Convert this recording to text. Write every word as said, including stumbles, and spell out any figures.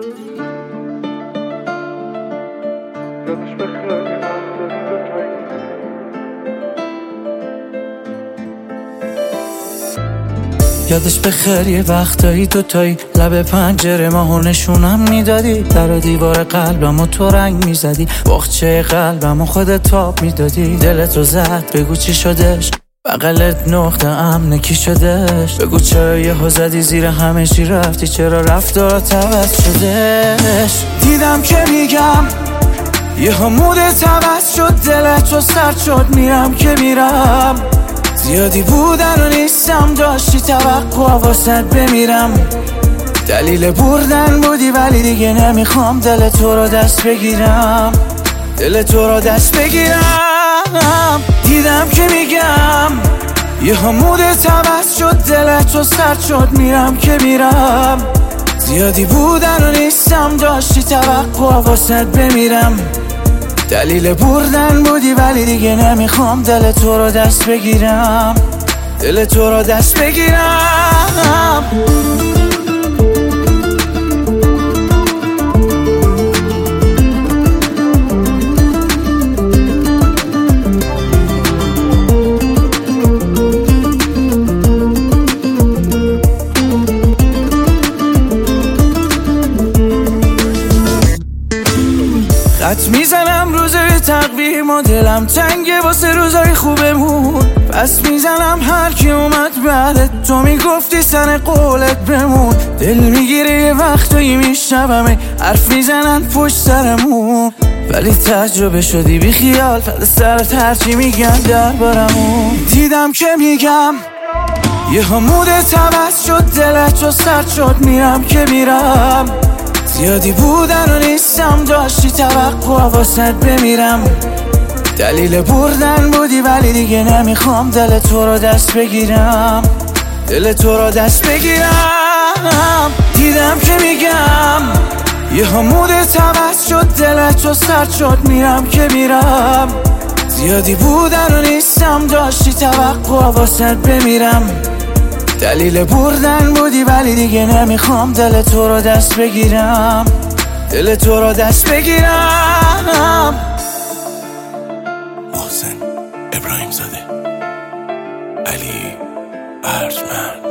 یادش بخیر یه وقتایی تو تایی لب پنجره ماهو نشونم میدادی، در و دیوار قلبمو تو رنگ میزدی، باغچه قلبمو خودت تاب میدادی. دلتو زد بگو چی شدش، بغلت نقطه امن کی شدش، بگو چرا یهو زدی زیر همه چی رفتی، چرا رفتارات عوض شدش. دیدم که میگم یهو مودت عوض شد، دلتو سرد شد، میرم که میرم، زیادی بودن و نیستم، داشتی توقع واسد بمیرم. دلیل بردن بودی ولی دیگه نمیخوام دل تو رو دست بگیرم، دل تو رو دست بگیرم. دیدم که میگم یه مودت عوض شد، دل تو سرد شد، میرم که میرم، زیادی بودن و نیستم، داشتی توقع واسد بمیرم. دلیل بردن بودی ولی دیگه نمیخوام دل تو رو دست بگیرم، دل تو رو دست بگیرم. خط میزنم روزای تقویم و دلم تنگه واسه روزای خوبمون، پس میزنم هر کی اومد بعدت، تو میگفتی سن قولت بمون. دل میگیره یه وقتایی میشنومه حرف میزنن پشت سرمون، ولی تجربه شدی بی خیال فد سرت هرچی میگن دربارمون. دیدم که میگم یه مودت عوض شد، دلت سرد شد، میرم که میرم، زیادی بودن و نیستم، داشتی توقع واسد بمیرم. دلیل بردن بودی ولی دیگه نمیخوام دل تو رو دست بگیرم، دل تو رو دست بگیرم. دیدم که میگم یه مودت عوض شد، دلت سرد شد، میرم که میرم، زیادی بودن و نیستم، داشتی توقع واسد بمیرم. دلیل بردن بودی ولی دیگه نمیخوام دل تو رو دست بگیرم، دل تو رو دست بگیرم. محسن ابراهیم زاده، علی ارجمند.